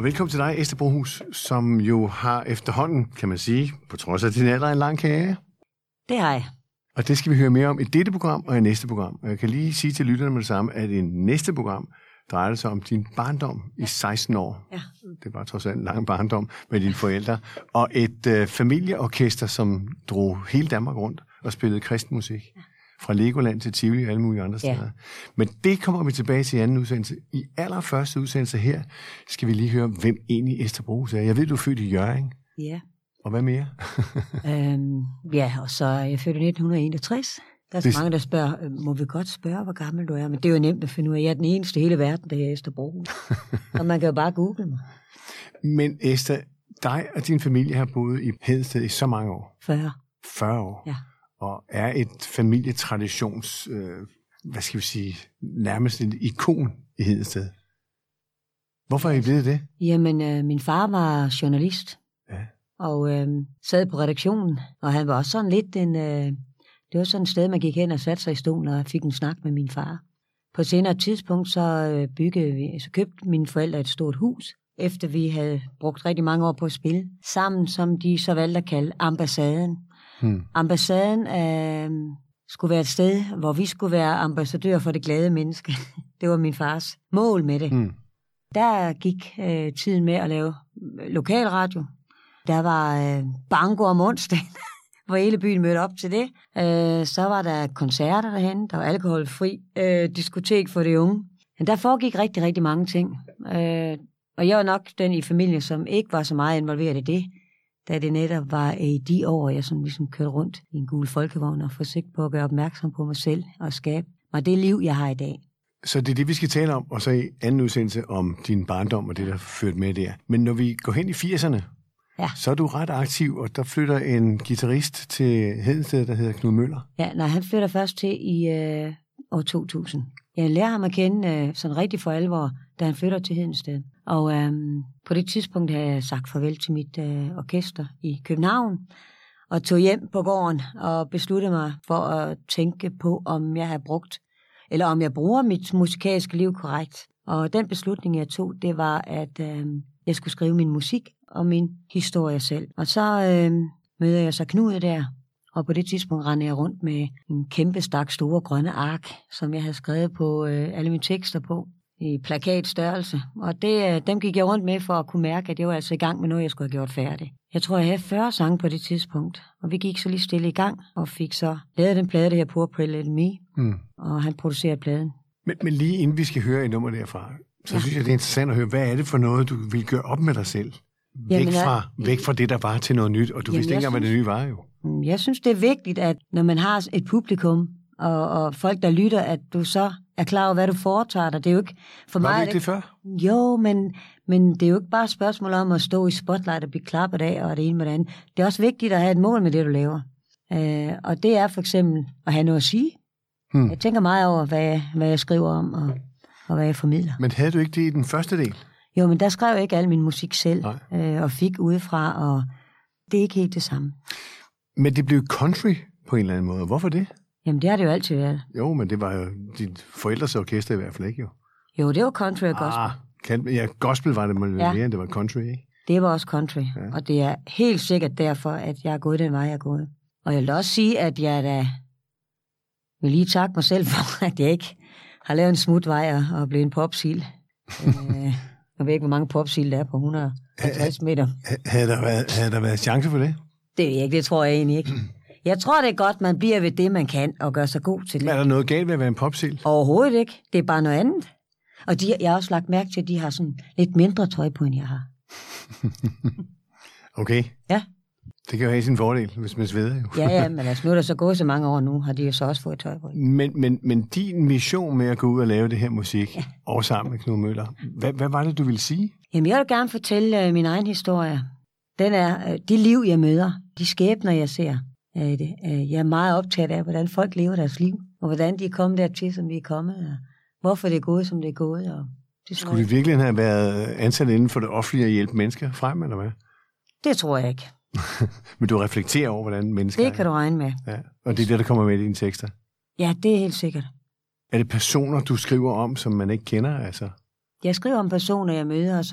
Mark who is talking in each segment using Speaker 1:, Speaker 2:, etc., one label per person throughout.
Speaker 1: Og velkommen til dig, Esther Brohus, som jo har efterhånden, kan man sige, på trods af din alder, en lang karriere.
Speaker 2: Det har jeg.
Speaker 1: Og det skal vi høre mere om i dette program og i næste program. Og jeg kan lige sige til lytterne med det samme, at i næste program drejer sig om din barndom i 16 år.
Speaker 2: Ja.
Speaker 1: Det var trods alt en lang barndom med dine forældre. Og et familieorkester, som drog hele Danmark rundt og spillede kristen musik. Ja. Fra Legoland til Tivoli og alle mulige andre steder. Men det kommer vi tilbage til i anden udsendelse. I allerførste udsendelse her skal vi lige høre, hvem egentlig Esther Brohus er. Jeg ved, du er født i Hjørring.
Speaker 2: Ja.
Speaker 1: Og hvad mere?
Speaker 2: Og så er jeg født i 1961. Der er så mange, der spørger, må vi godt spørge, hvor gammel du er? Men det er jo nemt at finde ud af. Jeg er den eneste i hele verden, der er Esther Brohus. Og man kan jo bare google mig.
Speaker 1: Men Esther, dig og din familie har boet i Hedensted i så mange år. 40 år?
Speaker 2: Ja.
Speaker 1: Og er et familietraditions, nærmest et ikon i Hedensted. Hvorfor er I blevet det?
Speaker 2: Jamen, min far var journalist.
Speaker 1: Ja.
Speaker 2: Og sad på redaktionen. Og han var også sådan lidt det var sådan et sted, man gik hen og satte sig i stolen og fik en snak med min far. På et senere tidspunkt, så købte mine forældre et stort hus, efter vi havde brugt rigtig mange år på at spille, sammen, som de så valgte at kalde ambassaden. Ambassaden skulle være et sted, hvor vi skulle være ambassadør for det glade menneske. Det var min fars mål med det. Der gik tiden med at lave lokalradio. Der var banko om onsdagen, hvor hele byen mødte op til det. Så var der koncerter derhen, der var alkoholfri diskotek for de unge. Men der foregik rigtig, rigtig mange ting. Og jeg var nok den i familien, som ikke var så meget involveret i det, da det netop var i de år, jeg som ligesom kørte rundt i en gul folkevogn og forsøgte på at gøre opmærksom på mig selv og skabe mig det liv, jeg har i dag.
Speaker 1: Så det er det, vi skal tale om, og så i anden udsendelse om din barndom og det, der førte med der. Men når vi går hen i 80'erne, så er du ret aktiv, og der flytter en guitarist til Hedensted, der hedder Knud Møller.
Speaker 2: Ja, han flytter først til i år 2000. Jeg lærer ham at kende sådan rigtig for alvor, da han flytter til Hedensted. Og på det tidspunkt havde jeg sagt farvel til mit orkester i København, og tog hjem på gården og besluttede mig for at tænke på, om jeg bruger mit musikalske liv korrekt. Og den beslutning, jeg tog, det var, at jeg skulle skrive min musik og min historie selv. Og så møder jeg så Knud der, og på det tidspunkt rendte jeg rundt med en kæmpe stak store grønne ark, som jeg havde skrevet på alle mine tekster på, i plakatstørrelse. Og dem gik jeg rundt med for at kunne mærke, at jeg var altså i gang med noget, jeg skulle have gjort færdigt. Jeg tror, jeg havde 40 sange på det tidspunkt, og vi gik så lige stille i gang, og fik så lavet den plade, det her Poor Pretty Little Me, og han producerede pladen.
Speaker 1: Men lige inden vi skal høre et nummer derfra, så synes jeg, det er interessant at høre, hvad er det for noget, du vil gøre op med dig selv? Væk fra det, der var til noget nyt, og du vidste ikke engang, hvad det nye var jo.
Speaker 2: Jeg synes, det er vigtigt, at når man har et publikum, og folk, der lytter, at du så er klar over, hvad du foretager dig. Det er jo ikke for mig...
Speaker 1: Var det ikke det før?
Speaker 2: Jo, men det er jo ikke bare et spørgsmål om at stå i spotlight og blive klappet af, og det ene med det andet. Det er også vigtigt at have et mål med det, du laver. Og det er for eksempel at have noget at sige. Jeg tænker meget over, hvad jeg skriver om, og hvad jeg formidler.
Speaker 1: Men havde du ikke det i den første del?
Speaker 2: Jo, men der skrev jeg ikke al min musik selv, og fik udefra, og det er ikke helt det samme.
Speaker 1: Men det blev country på en eller anden måde. Hvorfor det?
Speaker 2: Jamen, det har det jo altid været.
Speaker 1: Jo, men det var jo dit forældres orkester i hvert fald ikke, jo.
Speaker 2: Jo, det var country og gospel.
Speaker 1: Gospel var det mere, end det var country, ikke?
Speaker 2: Det var også country, og det er helt sikkert derfor, at jeg er gået den vej, jeg er gået. Og jeg vil også sige, at jeg da vil lige takke mig selv for, at jeg ikke har lavet en smutvej og blevet en popsil. Jeg ved ikke, hvor mange popsil der er på 150 meter.
Speaker 1: Havde der været chance for det?
Speaker 2: Det ved jeg ikke, det tror jeg egentlig ikke. Jeg tror, det er godt, man bliver ved det, man kan, og gør sig god til det.
Speaker 1: Men er der noget galt ved at være en popsil?
Speaker 2: Overhovedet ikke. Det er bare noget andet. Og jeg har også lagt mærke til, at de har sådan lidt mindre tøj på, end jeg har.
Speaker 1: Okay.
Speaker 2: Ja.
Speaker 1: Det kan jo have sin fordel, hvis man sveder jo.
Speaker 2: Ja, men altså, nu er der så gået så mange år nu, har de jo så også fået tøj på.
Speaker 1: Men din mission med at gå ud og lave det her musik, og sammen med Knud Møller, hvad var det, du ville sige? Jamen,
Speaker 2: jeg vil gerne fortælle min egen historie. Den er de liv, jeg møder, de skæbner, jeg ser. Jeg er meget optaget af, hvordan folk lever deres liv, og hvordan de er kommet dertil, som de er kommet, og hvorfor det er gået, som det er gået. Og det
Speaker 1: skulle det virkelig have været ansat inden for det offentlige at hjælpe mennesker frem, eller hvad?
Speaker 2: Det tror jeg ikke.
Speaker 1: Men du reflekterer over, hvordan mennesker
Speaker 2: det kan du regne med.
Speaker 1: Ja. Og det er det, der kommer med i dine tekster?
Speaker 2: Ja, det er helt sikkert.
Speaker 1: Er det personer, du skriver om, som man ikke kender? Altså?
Speaker 2: Jeg skriver om personer, jeg møder,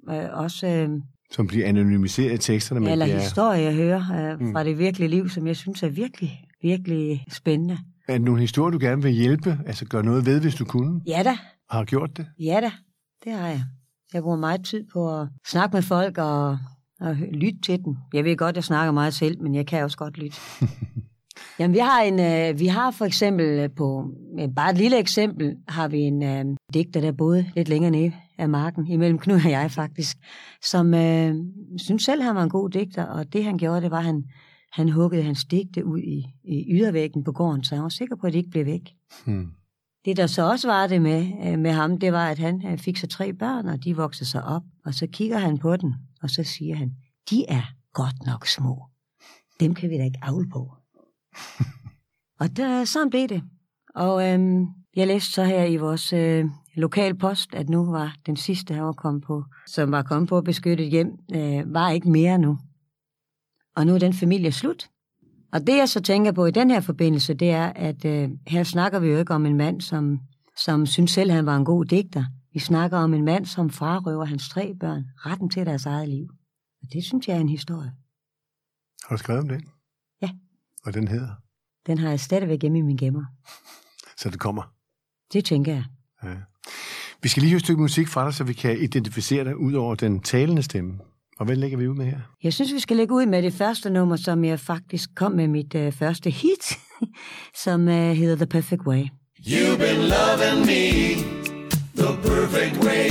Speaker 2: også...
Speaker 1: Som bliver anonymiseret i teksterne.
Speaker 2: Eller historier, jeg hører fra det virkelige liv, som jeg synes er virkelig, virkelig spændende.
Speaker 1: Er det nogle historier, du gerne vil hjælpe? Altså gøre noget ved, hvis du kunne?
Speaker 2: Ja da.
Speaker 1: Har du gjort det?
Speaker 2: Ja da, det har jeg. Jeg bruger meget tid på at snakke med folk og lytte til dem. Jeg ved godt, jeg snakker meget selv, men jeg kan også godt lytte. Jamen, vi har for eksempel bare et lille eksempel, har vi en digter, der boede lidt længere nede af marken, imellem Knud og jeg faktisk, som synes selv, han var en god digter, og det han gjorde, det var, at han huggede hans digte ud i ydervæggen på gården, så han var sikker på, at det ikke blev væk. Det, der så også var det med ham, det var, at han fik sig 3 børn, og de voksede sig op, og så kigger han på den, og så siger han, de er godt nok små. Dem kan vi da ikke avle på. Og sådan blev det. Og jeg læste så her i vores lokalpost, at nu var den sidste, han var kommet på, som var kommet på beskyttet hjem, var ikke mere nu. Og nu er den familie slut. Og det, jeg så tænker på i den her forbindelse, det er, at her snakker vi jo ikke om en mand, som synes selv, han var en god digter. Vi snakker om en mand, som frarøver hans 3 børn retten til deres eget liv. Og det synes jeg er en historie.
Speaker 1: Har du skrevet om det?
Speaker 2: Ja.
Speaker 1: Og den hedder?
Speaker 2: Den har jeg stadigvæk hjemme i min gemmer.
Speaker 1: Så det kommer?
Speaker 2: Det tænker jeg.
Speaker 1: Ja. Vi skal lige høre et stykke musik fra dig, så vi kan identificere dig ud over den talende stemme. Og hvad lægger vi ud med her?
Speaker 2: Jeg synes, vi skal lægge ud med det første nummer, som jeg faktisk kom med mit første hit, som hedder The Perfect Way.
Speaker 3: You've been loving me the perfect way.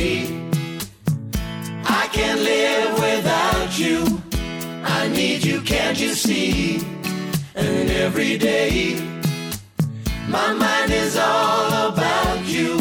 Speaker 3: I can't live without you. I need you, can't you see? And every day my mind is all about you.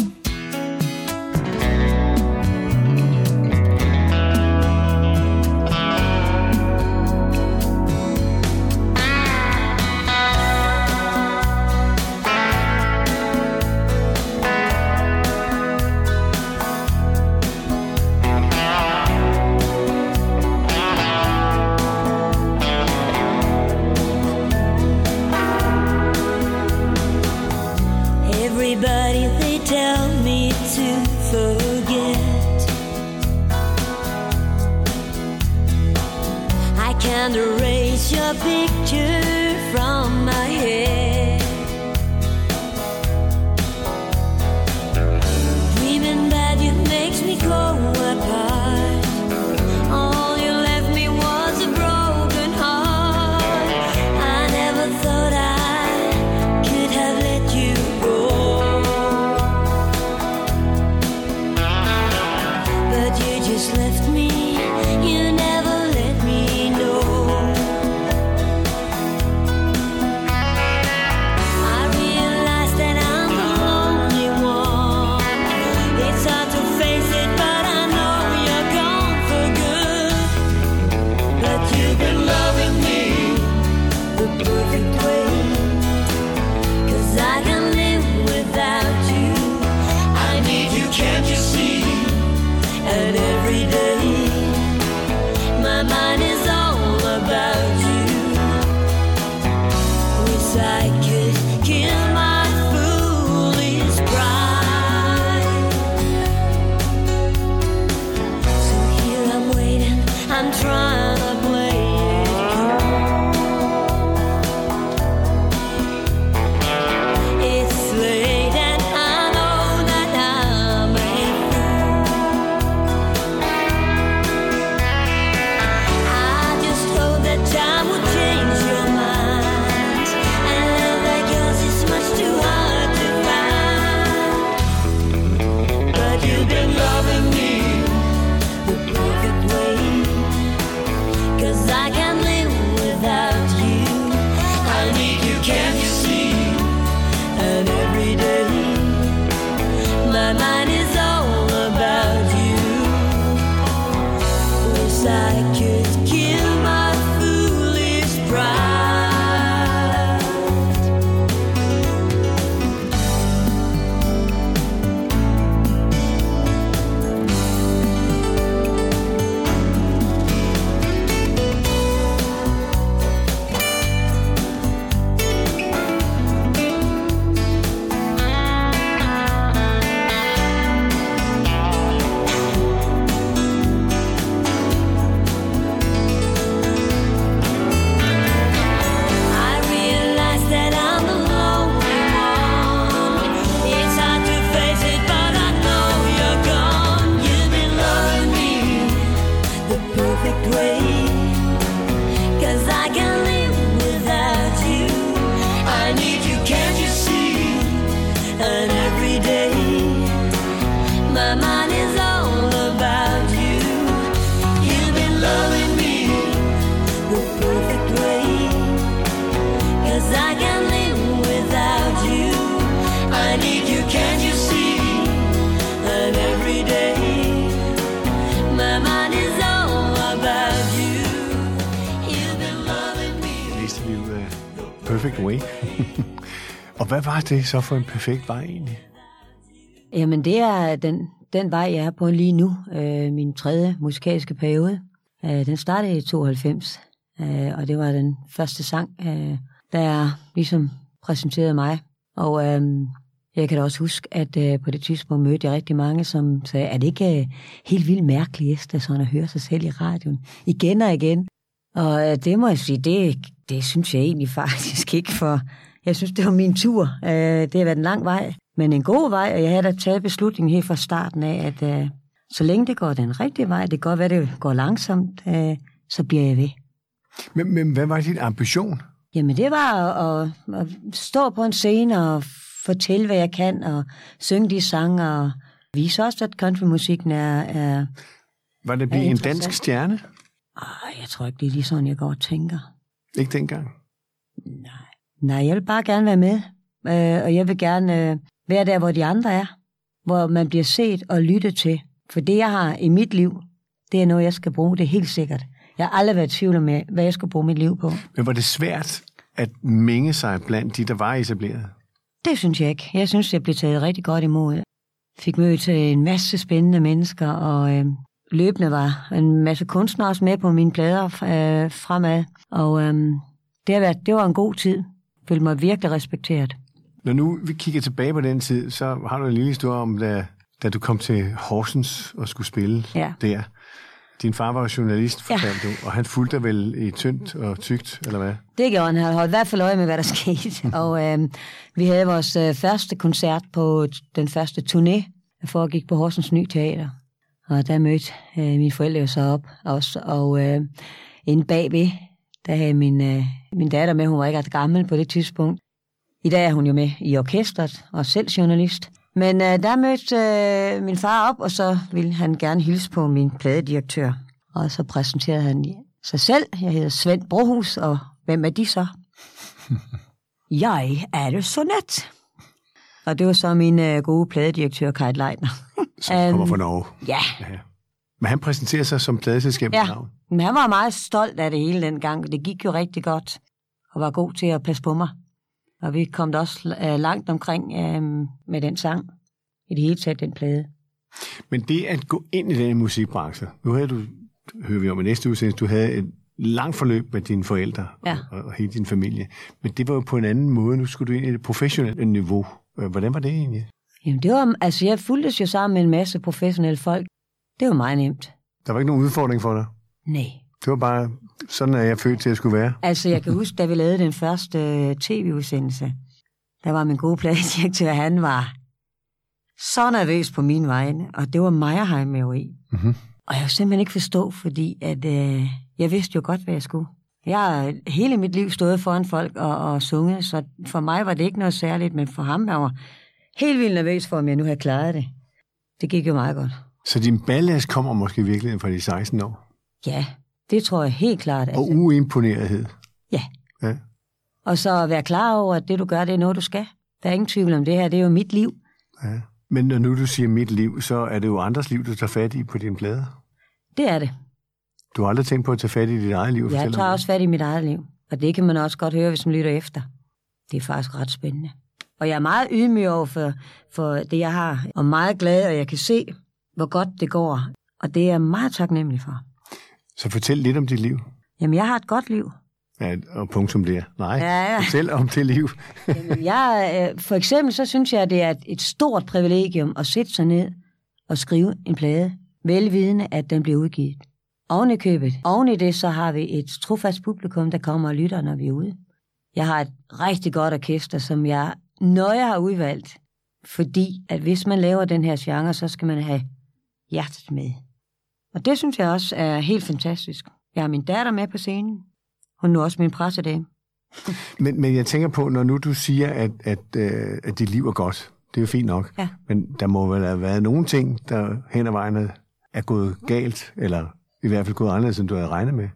Speaker 4: Everybody, they tell me to forget. I can't erase your picture from my head. Dreaming that you makes me go apart. All you left me was a broken heart. I never thought I could have let you go. But you just left me, you never let me know. I realize that I'm the lonely one. It's hard to face it, but I know
Speaker 1: Perfect Way. Og hvad var det så for en perfekt vej egentlig?
Speaker 2: Jamen, det er den vej, jeg er på lige nu. Min 3. musikalske periode. Den startede i 92, og det var den første sang, der ligesom præsenterede mig. Og jeg kan da også huske, at på det tidspunkt mødte jeg rigtig mange, som sagde, er det ikke helt vildt mærkeligt, Esther, sådan at høre sig selv i radioen igen og igen? Og det må jeg sige, det synes jeg egentlig faktisk ikke, for jeg synes, det var min tur. Det har været en lang vej, men en god vej, og jeg havde da taget beslutningen helt fra starten af, at så længe det går den rigtige vej, det kan godt være, det går langsomt, så bliver jeg ved.
Speaker 1: Men hvad var din ambition?
Speaker 2: Jamen, det var at stå på en scene og fortælle, hvad jeg kan, og synge de sange, og vise også, at countrymusikken er
Speaker 1: var det blive en dansk stjerne?
Speaker 2: Jeg tror ikke, det er lige sådan, jeg går og tænker.
Speaker 1: Ikke dengang?
Speaker 2: Nej, jeg vil bare gerne være med, og jeg vil gerne være der, hvor de andre er, hvor man bliver set og lyttet til. For det, jeg har i mit liv, det er noget, jeg skal bruge, det er helt sikkert. Jeg har aldrig været i tvivl om, hvad jeg skal bruge mit liv på.
Speaker 1: Men var det svært at mænge sig blandt de, der var etableret?
Speaker 2: Det synes jeg ikke. Jeg synes, jeg blev taget rigtig godt imod. Fik mødt en masse spændende mennesker, og løbende var en masse kunstnere også med på mine plader fremad. Og det var en god tid. Følte mig virkelig respekteret.
Speaker 1: Når nu vi kigger tilbage på den tid, så har du en lille historie om, da du kom til Horsens og skulle spille der. Din far var journalist, fortalte du, og han fulgte dig vel i tyndt og tykt, eller hvad?
Speaker 2: Det gjorde han. Han holdt i hvert fald øje med, hvad der skete. Og vi havde vores første koncert på den første turné, der foregik på Horsens Ny Teater. Og der mødte mine forældre jo så op også. Og inde bagved, der havde min datter med, hun var ikke ret gammel på det tidspunkt. I dag er hun jo med i orkestret og selv journalist. Men der mødte min far op, og så ville han gerne hilse på min pladedirektør. Og så præsenterede han sig selv. Jeg hedder Svend Brohus, og hvem er de så? Jeg er det så net. Og det var så min gode pladedirektør, Kajt Leitner.
Speaker 1: Som kommer fra Norge.
Speaker 2: Ja.
Speaker 1: Men han præsenterer sig som pladeselskab.
Speaker 2: Ja, men han var meget stolt af det hele dengang. Det gik jo rigtig godt, og var god til at passe på mig. Og vi kom da også langt omkring med den sang. I det hele taget, den plade.
Speaker 1: Men det at gå ind i den musikbranche, nu hører vi om i næste udsendelse, du havde et langt forløb med dine forældre og hele din familie. Men det var jo på en anden måde. Nu skulle du ind i det professionelle niveau. Hvordan var det egentlig?
Speaker 2: Jamen det var, jeg fulgtes jo sammen med en masse professionelle folk. Det var meget nemt.
Speaker 1: Der var ikke nogen udfordring for dig?
Speaker 2: Nej.
Speaker 1: Det var bare, sådan er jeg født til at skulle være.
Speaker 2: Altså jeg kan huske, da vi lavede den første tv-udsendelse, der var min gode pladedirektør, han var så nervøs på min vegne, og det var Meyerheim med i.
Speaker 1: Mm-hmm.
Speaker 2: Og jeg kunne simpelthen ikke forstå, fordi at, jeg vidste jo godt, hvad jeg skulle. Jeg har hele mit liv stået foran folk og sunget, så for mig var det ikke noget særligt, men for ham, jeg var helt vildt nervøs for, om jeg nu havde klaret det. Det gik jo meget godt.
Speaker 1: Så din ballast kommer måske virkelig fra de 16 år?
Speaker 2: Ja, det tror jeg helt klart.
Speaker 1: Og uimponerethed?
Speaker 2: Ja. Og så være klar over, at det du gør, det er noget, du skal. Der er ingen tvivl om det her, det er jo mit liv.
Speaker 1: Ja. Men når nu du siger mit liv, så er det jo andres liv, du tager fat i på dine plader.
Speaker 2: Det er det.
Speaker 1: Du har aldrig tænkt på at tage fat i dit eget liv?
Speaker 2: Jeg tager også fat i mit eget liv. Og det kan man også godt høre, hvis man lytter efter. Det er faktisk ret spændende. Og jeg er meget ydmyg over for det, jeg har. Og meget glad, og jeg kan se, hvor godt det går. Og det er jeg meget taknemmelig for.
Speaker 1: Så fortæl lidt om dit liv.
Speaker 2: Jamen, jeg har et godt liv.
Speaker 1: Ja, og punktum der. Nej,
Speaker 2: ja.
Speaker 1: Fortæl om det liv.
Speaker 2: Jamen, for eksempel, så synes jeg, det er et stort privilegium at sætte sig ned og skrive en plade, velvidende, at den bliver udgivet. Oven i købet. Oven i det, så har vi et trofast publikum, der kommer og lytter, når vi er ude. Jeg har et rigtig godt orkester, som jeg nøje har udvalgt. Fordi, at hvis man laver den her genre, så skal man have hjertet med. Og det synes jeg også er helt fantastisk. Jeg har min datter med på scenen. Hun er nu også min pressedame.
Speaker 1: Men jeg tænker på, når nu du siger, at dit liv er godt, det er jo fint nok.
Speaker 2: Ja.
Speaker 1: Men der må vel have været nogle ting, der hen ad vejen er gået galt, eller i hvert fald gået anderledes, end du havde regnet med.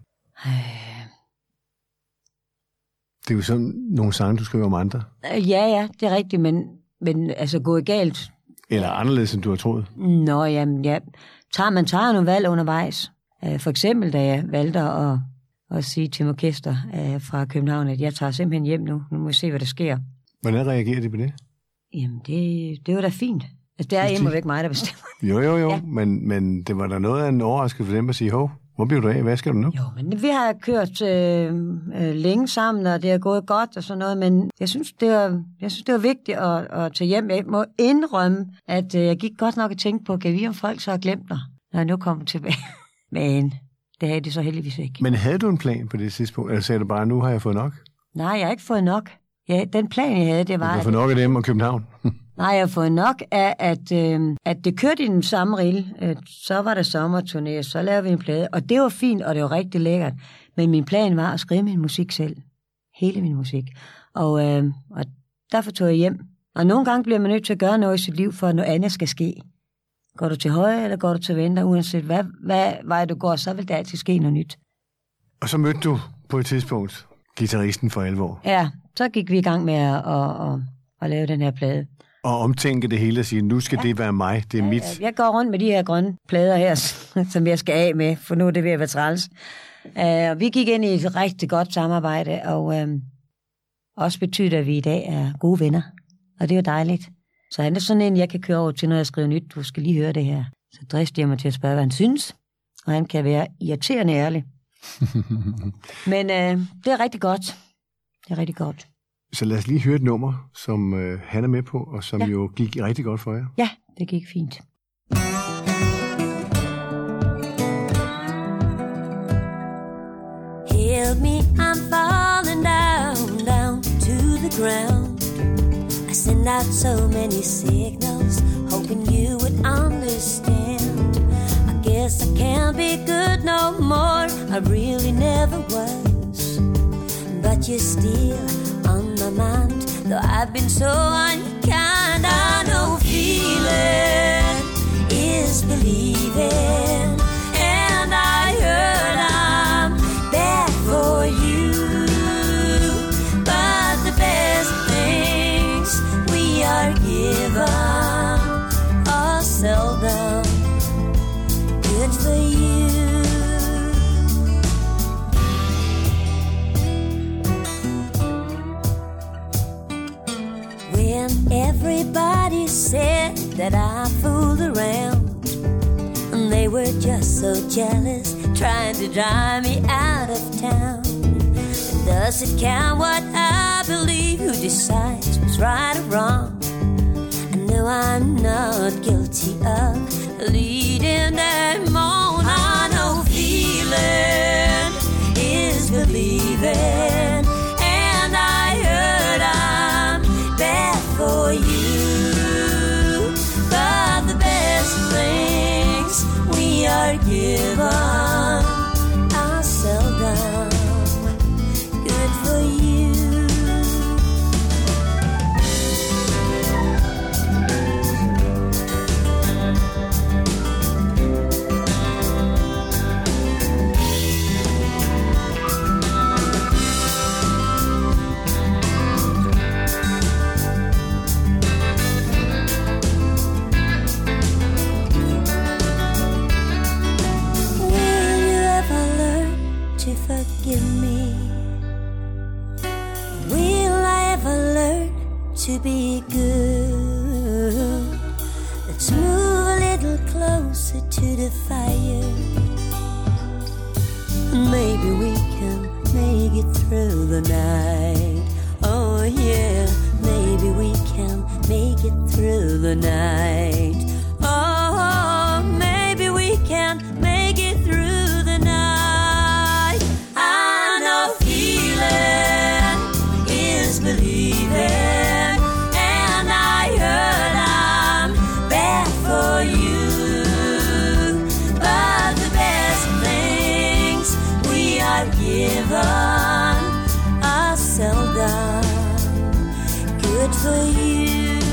Speaker 1: Det er jo sådan nogle sange, du skriver om andre.
Speaker 2: Ja, det er rigtigt, men altså gået galt.
Speaker 1: Eller anderledes, end du har troet.
Speaker 2: Nå, jamen, ja. Man tager nogle valg undervejs. For eksempel, da jeg valgte at og sige til orkester fra København, at jeg tager simpelthen hjem nu. Nu må vi se, hvad der sker.
Speaker 1: Hvordan reagerer de på det?
Speaker 2: Jamen, det var da fint. Altså, det er hjemme væk mig, der bestemmer.
Speaker 1: Jo,
Speaker 2: Ja.
Speaker 1: men det var da noget af en overraskelse for dem at sige, hov, hvor bliver du af? Hvad skal du nu?
Speaker 2: Jo, men vi har kørt længe sammen, og det er gået godt og sådan noget, men jeg synes, det var vigtigt at tage hjem. Jeg må indrømme, at jeg gik godt nok og tænke på, kan vi om folk så har glemt dig, når jeg nu kommer tilbage. Men det havde de så heldigvis ikke.
Speaker 1: Men havde du en plan på det tidspunkt, eller sagde du bare, nu har jeg fået nok?
Speaker 2: Nej, jeg har ikke fået nok. Ja, den plan, jeg havde, det var...
Speaker 1: Du har fået nok af dem og København?
Speaker 2: Nej, jeg har fået nok af, at det kørte i den samme rille. Så var der sommerturné, så lavede vi en plade, og det var fint, og det var rigtig lækkert. Men min plan var at skrive min musik selv. Hele min musik. Og derfor tog jeg hjem. Og nogle gange bliver man nødt til at gøre noget i sit liv, for at noget andet skal ske. Går du til højre, eller går du til venstre? Uanset hvad vej du går, så vil der altid ske noget nyt.
Speaker 1: Og så mødte du på et tidspunkt guitaristen for alvor.
Speaker 2: Ja, så gik vi i gang med at lave den her plade.
Speaker 1: Og omtænke det hele og sige, nu skal det være mig, det er mit.
Speaker 2: Ja, jeg går rundt med de her grønne plader her, som jeg skal af med, for nu er det ved at være træls. Og vi gik ind i et rigtig godt samarbejde, og også betyder, at vi i dag er gode venner. Og det er jo dejligt. Så han er sådan en, jeg kan køre over til, når jeg skriver nyt. Du skal lige høre det her. Så drister jeg mig til at spørge, hvad han synes. Og han kan være irriterende ærlig. Men det er rigtig godt. Det er rigtig godt.
Speaker 1: Så lad os lige høre et nummer, som han er med på, og som jo gik rigtig godt for jer.
Speaker 2: Ja, det gik fint.
Speaker 4: Help me, I'm falling down, down to the ground. I send out so many signals, hoping you would understand. I guess I can't be good no more, I really never was. But you're still on my mind, though I've been so unkind. I know feeling is believing, and I heard I'm bad for you. But the best things we are given are seldom good for you. Everybody said that I fooled around, and they were just so jealous, trying to drive me out of town. And does it count what I believe? Who decides what's right or wrong? I know I'm not guilty of leading them on. I know feeling is believing, and I heard I'm bad for you. But the best things we are given are seldom good for you. Forgive me. Will I ever learn to be good? Let's move a little closer to the fire. Maybe we can make it through the night. Oh yeah, maybe we can make it through the night. Oh, maybe we can make it through the night. Believing, and I heard I'm bad for you. But the best things we are given are seldom good for you.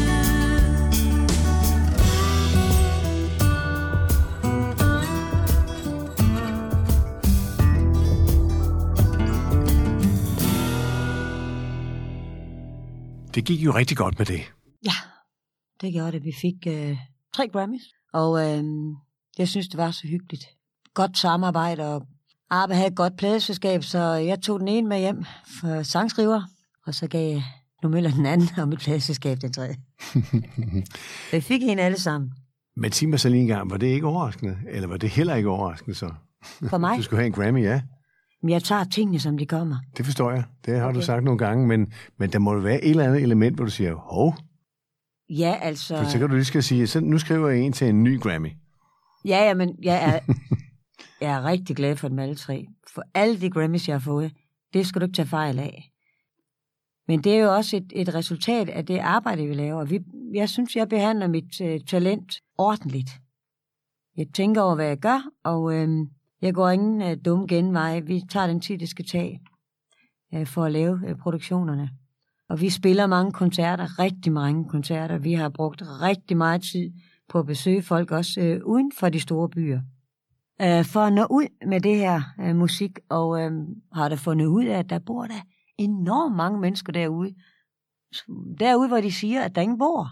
Speaker 1: Det gik jo rigtig godt med det.
Speaker 2: Ja, det gjorde det. Vi fik 3 Grammys, og jeg synes, det var så hyggeligt. Godt samarbejde, og Arbejde havde et godt pladeselskab, så jeg tog den ene med hjem for sangskriver, og så gav jeg Møller den anden, og mit pladeselskab den tredje. Jeg fik en alle sammen.
Speaker 1: Men sig mig så lige en gang, var det ikke overraskende? Eller var det heller ikke overraskende så?
Speaker 2: For mig?
Speaker 1: Du skulle have en Grammy, ja.
Speaker 2: Men jeg tager tingene, som de kommer.
Speaker 1: Det forstår jeg. Det har du sagt nogle gange, men der må jo være et eller andet element, hvor du siger, hov.
Speaker 2: Ja, altså...
Speaker 1: For så kan du lige skal sige, så nu skriver jeg en til en ny Grammy.
Speaker 2: Ja, men jeg er rigtig glad for dem alle tre. For alle de Grammys, jeg har fået, det skal du ikke tage fejl af. Men det er jo også et resultat af det arbejde, vi laver. Jeg synes, jeg behandler mit talent ordentligt. Jeg tænker over, hvad jeg gør, og jeg går ingen dumme genvej. Vi tager den tid, det skal tage for at lave produktionerne. Og vi spiller mange koncerter, rigtig mange koncerter. Vi har brugt rigtig meget tid på at besøge folk også uden for de store byer. For at nå ud med det her musik, og har der fundet ud af, at der bor der enormt mange mennesker derude. Derude, hvor de siger, at der ingen bor.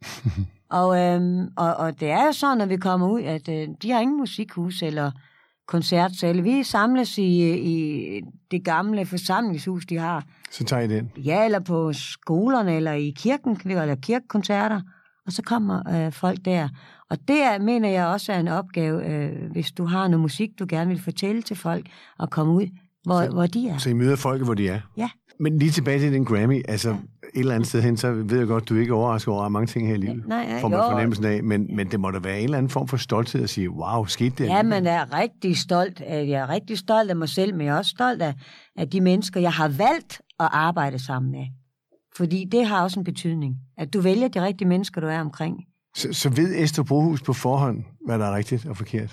Speaker 2: og det er jo sådan, når vi kommer ud, at de har ingen musikhus eller koncertsale. Vi samles i det gamle forsamlingshus, de har.
Speaker 1: Så tager I den?
Speaker 2: Ja, eller på skolerne, eller i kirken, eller kirkekoncerter. Og så kommer folk der. Og det mener jeg også er en opgave, hvis du har noget musik, du gerne vil fortælle til folk, og komme ud, hvor de er.
Speaker 1: Så I møder folk, hvor de er?
Speaker 2: Ja.
Speaker 1: Men lige tilbage til den Grammy, altså et eller andet sted hen, så ved jeg godt, du er ikke overrasket over mange ting her i livet.
Speaker 2: Nej,
Speaker 1: får man fornemmelsen af, men det må da være en eller anden form for stolthed at sige, wow, skete det?
Speaker 2: Ja, man er rigtig stolt. Jeg er rigtig stolt af mig selv, men jeg er også stolt af de mennesker, jeg har valgt at arbejde sammen med. Fordi det har også en betydning, at du vælger de rigtige mennesker, du er omkring.
Speaker 1: Så ved Esther Brohus på forhånd, hvad der er rigtigt og forkert?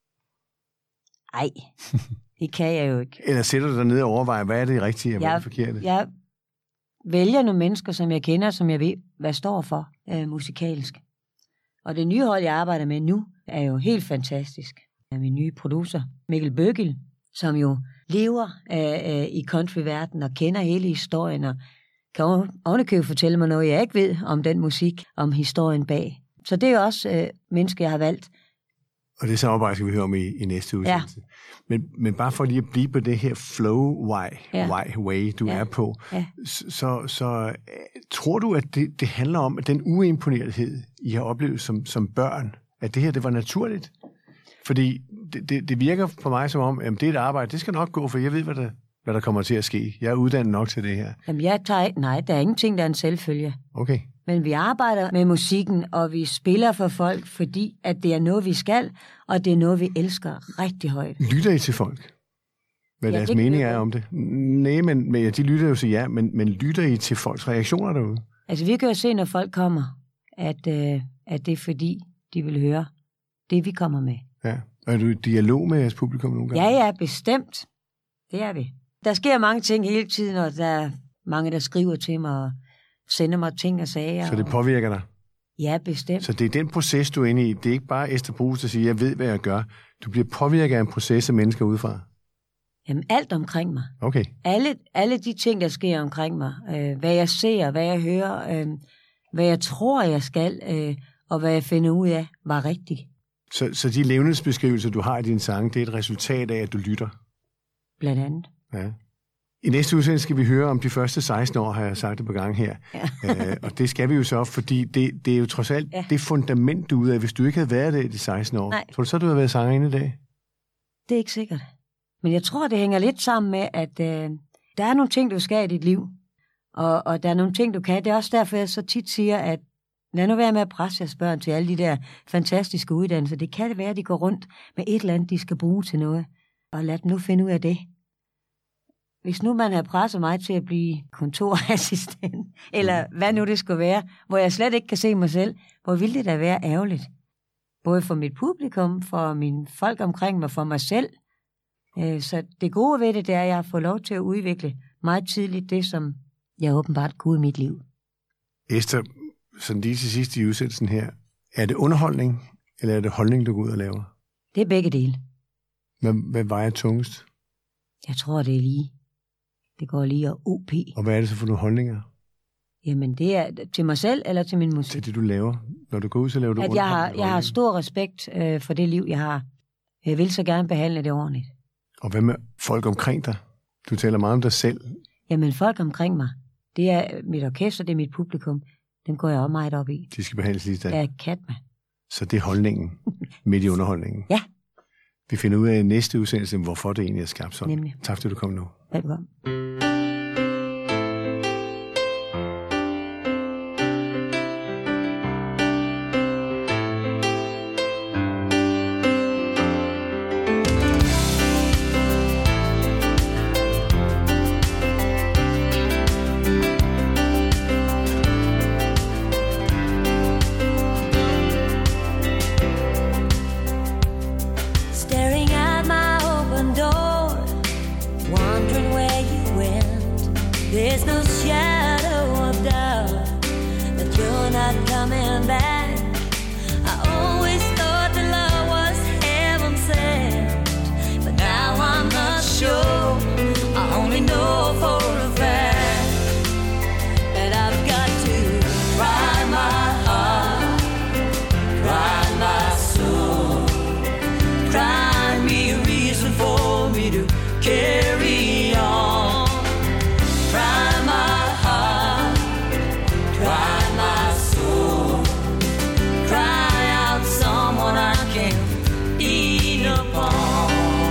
Speaker 2: Nej, det kan jeg jo ikke.
Speaker 1: Eller sætter du dig ned og overvejer, hvad er det rigtige og hvad er det forkerte?
Speaker 2: Jeg vælger nogle mennesker, som jeg kender, som jeg ved, hvad står for musikalsk. Og det nye hold, jeg arbejder med nu, er jo helt fantastisk. Det er min nye producer, Mikkel Bøgel, som jo lever i countryverdenen og kender hele historien, og kan ovenikøbet fortælle mig noget, jeg ikke ved om den musik, om historien bag. Så det er jo også mennesker, jeg har valgt. Og
Speaker 1: det samarbejde skal vi høre om i næste udsendelse. Ja. Men bare for lige at blive på det her way, du er på, så tror du, at det handler om, at den uimponerethed, I har oplevet som børn, at det her, det var naturligt? Fordi det virker for mig som om, at det er et arbejde, det skal nok gå, for jeg ved, hvad der kommer til at ske. Jeg er uddannet nok til det her.
Speaker 2: Jamen, nej, der er ingenting, der er en selvfølge.
Speaker 1: Okay.
Speaker 2: Men vi arbejder med musikken, og vi spiller for folk, fordi at det er noget, vi skal, og det er noget, vi elsker rigtig højt.
Speaker 1: Lytter I til folk? Hvad deres mening er om det? Nej, men de lytter jo til jer, men lytter I til folks reaktioner derude?
Speaker 2: Altså, vi kan jo se, når folk kommer, at det er fordi, de vil høre det, vi kommer med.
Speaker 1: Ja. Er du i dialog med jeres publikum nogle gange?
Speaker 2: Ja, bestemt. Det er vi. Der sker mange ting hele tiden, og der er mange, der skriver til mig og sender mig ting og sager.
Speaker 1: Så det påvirker dig?
Speaker 2: Ja, bestemt.
Speaker 1: Så det er den proces, du er inde i. Det er ikke bare Esther Brohus, der siger, jeg ved, hvad jeg gør. Du bliver påvirket af en proces af mennesker udefra?
Speaker 2: Jamen, alt omkring mig.
Speaker 1: Okay.
Speaker 2: Alle de ting, der sker omkring mig. Hvad jeg ser, hvad jeg hører, hvad jeg tror, jeg skal, og hvad jeg finder ud af, var rigtigt.
Speaker 1: Så de levnedsbeskrivelser, du har i din sang, det er et resultat af, at du lytter?
Speaker 2: Blandt andet.
Speaker 1: Ja. I næste udsendelse skal vi høre om de første 16 år, har jeg sagt det på gang her. Ja. Og det skal vi jo så, fordi det er jo trods alt det fundament, du er af. Hvis du ikke havde været det i de 16 år, tror du så, du havde været sangerinde i dag?
Speaker 2: Det er ikke sikkert. Men jeg tror, det hænger lidt sammen med, at der er nogle ting, du skal i dit liv. Og der er nogle ting, du kan. Det er også derfor, jeg så tit siger, at lad nu være med at presse jeres børn til alle de der fantastiske uddannelser. Det kan det være, at de går rundt med et eller andet, de skal bruge til noget. Og lad dem nu finde ud af det. Hvis nu man har presset mig til at blive kontorassistent, eller hvad nu det skulle være, hvor jeg slet ikke kan se mig selv, hvor ville det da være ærgerligt. Både for mit publikum, for mine folk omkring mig, for mig selv. Så det gode ved det er, at jeg har fået lov til at udvikle meget tidligt det, som jeg åbenbart kunne i mit liv.
Speaker 1: Esther, sådan lige til sidst i udsendelsen her, er det underholdning, eller er det holdning, du går ud og laver?
Speaker 2: Det er begge dele.
Speaker 1: Hvad vejer tungest?
Speaker 2: Jeg tror, det er lige. Det går lige og OP.
Speaker 1: Og hvad er det så for nogle holdninger?
Speaker 2: Jamen, det er til mig selv eller til min musik.
Speaker 1: Til det, du laver. Når du går ud, så laver du
Speaker 2: jeg har stor respekt for det liv, jeg har. Jeg vil så gerne behandle det ordentligt.
Speaker 1: Og hvad med folk omkring dig? Du taler meget om dig selv.
Speaker 2: Jamen, folk omkring mig, det er mit orkester, det er mit publikum. Dem går jeg også meget op i.
Speaker 1: De skal behandles lige
Speaker 2: Jeg er kat med.
Speaker 1: Så det er holdningen, midt i underholdningen.
Speaker 2: Ja.
Speaker 1: Vi finder ud af i næste udsendelse, hvorfor det egentlig er skabt sådan.
Speaker 2: Nemlig.
Speaker 1: Tak fordi du kom nu.
Speaker 2: Velkommen.
Speaker 4: Staring at my open door, wondering where you went. There's no shadow of doubt that you're not coming back. I always thought that love was heaven sent, but now I'm not sure. I only know for a fact that I've got to cry my heart, cry my soul. Cry me a reason for me to carry on. Cry my heart, cry my soul. Cry out someone I can lean upon.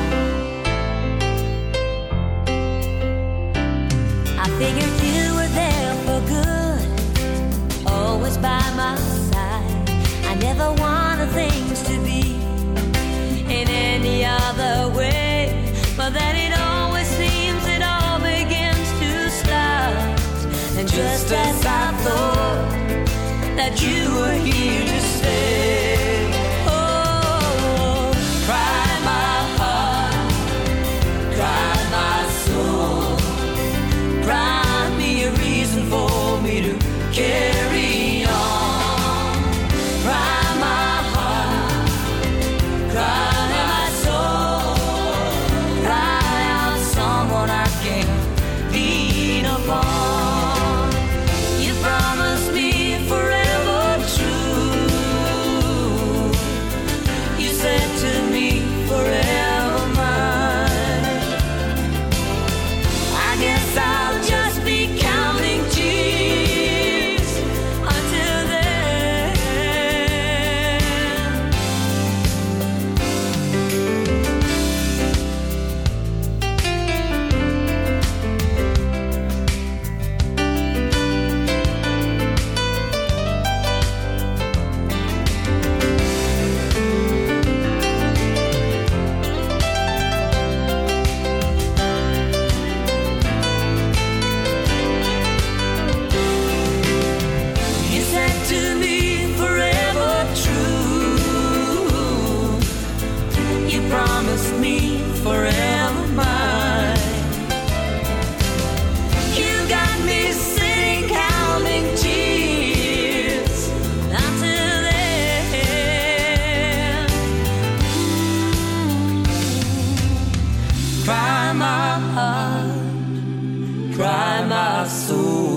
Speaker 4: I figured you were there for good, always by my side. I never wanted things to be in any other way, but then it always seems it all begins to start. And just as I thought that you were here to stay, oh, cry my heart, cry my soul. Cry me a reason for me to carry on. Cry my heart, cry cry my soul.